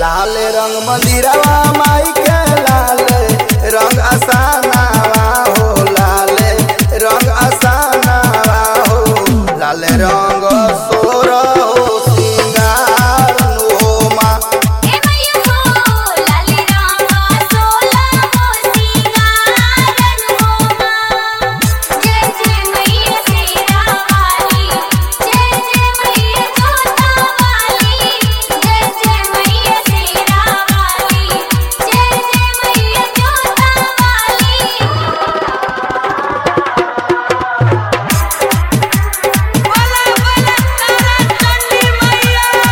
लाल रंग मंदिरवा माई के लाल रंग असानावा हो लाल रंग असानावा हो लाल रंग सोर हो सिंगार हो माँ ए मैया हो लाल रंग सोला हो सिंगारन हो माँ जय जय मैया शेरा वाली जय जय मैया जोता वाली जय जय मैया शेरा वाली जय जय मैया जोता वाली बोला बोला तारा चंडी मैया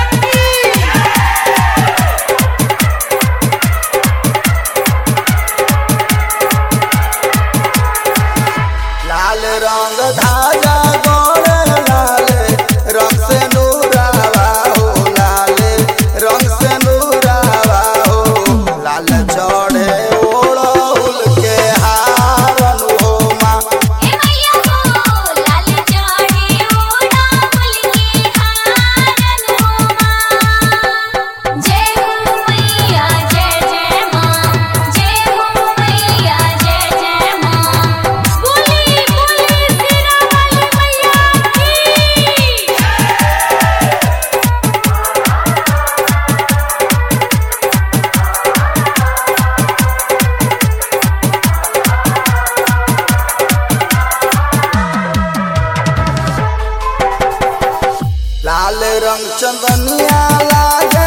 लाल रंग धागा गोर लाल रंग से नूरावा हो लाल रंग से नूरावा हो लाल चढ़े ओढ़ौल के हारन हो माँ ए मैया हो लाल चढ़े ओढ़ौल के हारन हो माँ जय हो मैया जय जय माँ जय हो मैया जय जय माँ बोली बोली शेरा वाली मैया की लाल रंग चंदनिया लागे